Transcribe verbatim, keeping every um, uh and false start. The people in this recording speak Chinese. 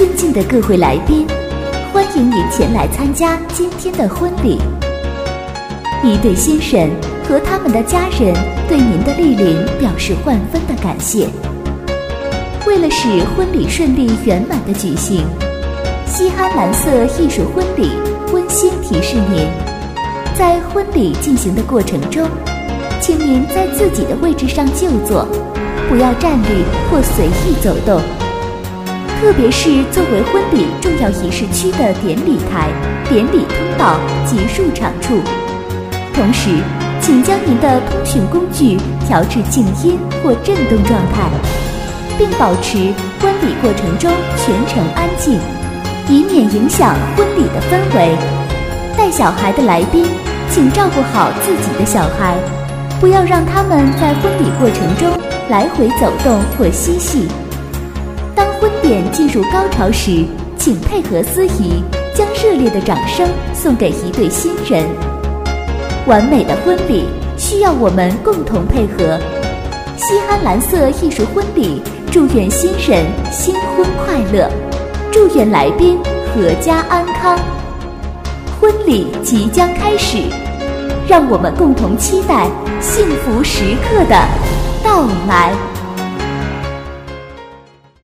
尊敬的各位来宾，欢迎您前来参加今天的婚礼。一对新人和他们的家人对您的莅临表示万分的感谢。为了使婚礼顺利圆满的举行，西安蓝色艺术婚礼温馨提示您，在婚礼进行的过程中，请您在自己的位置上就坐，不要站立或随意走动。特别是作为婚礼重要仪式区的典礼台、典礼通道及入场处。同时，请将您的通讯工具调至静音或震动状态，并保持婚礼过程中全程安静，以免影响婚礼的氛围。带小孩的来宾，请照顾好自己的小孩，不要让他们在婚礼过程中来回走动或嬉戏。当婚典进入高潮时，请配合司仪，将热烈的掌声送给一对新人。完美的婚礼需要我们共同配合。西安蓝色艺术婚礼祝愿新人新婚快乐，祝愿来宾阖家安康。婚礼即将开始，让我们共同期待幸福时刻的到来。